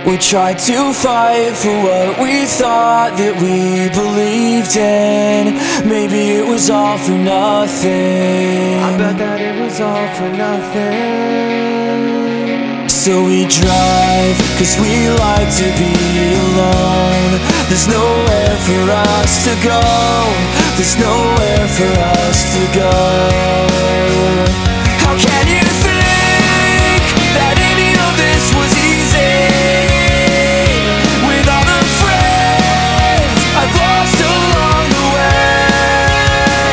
We tried to fight for what we thought that we believed in. Maybe it was all for nothing. I bet that it was all for nothing. So we drive, 'cause we like to be alone. There's nowhere for us to go. There's nowhere for us to go. How can you think that any of this was easy? With all the friends I've lost along the way.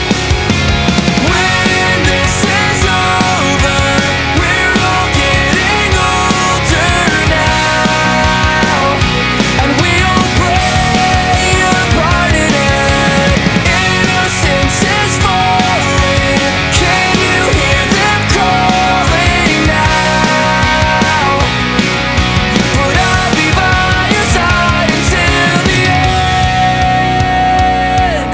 When this is over, we're all getting older now, and we all play a part in it. Innocence is falling. Can you hear them calling now? But I'll be by your side until the end.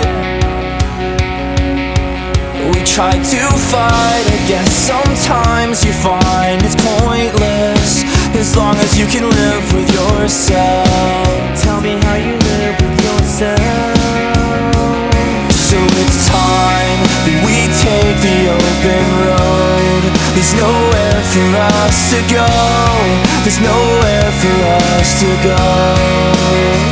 We try to fight, I guess sometimes you find it's pointless, as long as you can live with yourself. Tell me how you live with yourself. So it's time that we take the open road. There's nowhere for us to go. There's nowhere for us to go.